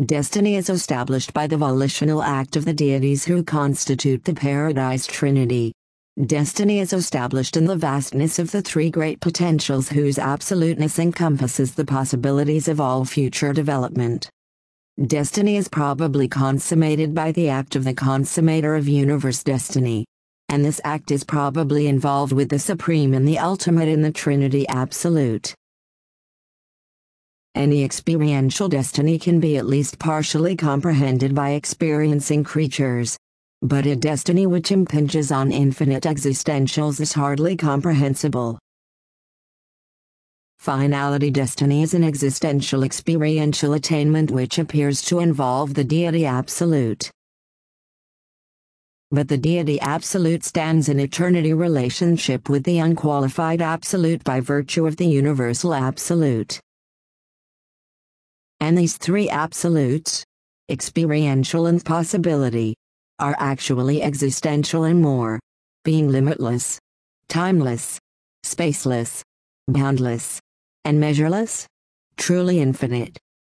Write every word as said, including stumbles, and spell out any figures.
Destiny is established by the volitional act of the deities who constitute the Paradise Trinity. Destiny is established in the vastness of the three great potentials whose absoluteness encompasses the possibilities of all future development. Destiny is probably consummated by the act of the consummator of universe destiny. And this act is probably involved with the supreme and the ultimate in the Trinity Absolute. Any experiential destiny can be at least partially comprehended by experiencing creatures. But a destiny which impinges on infinite existentials is hardly comprehensible. Finality destiny is an existential experiential attainment which appears to involve the Deity Absolute. But the Deity Absolute stands in eternity relationship with the unqualified Absolute by virtue of the Universal Absolute. And these three absolutes, experiential and possibility, are actually existential and more, being limitless, timeless, spaceless, boundless, and measureless, truly infinite.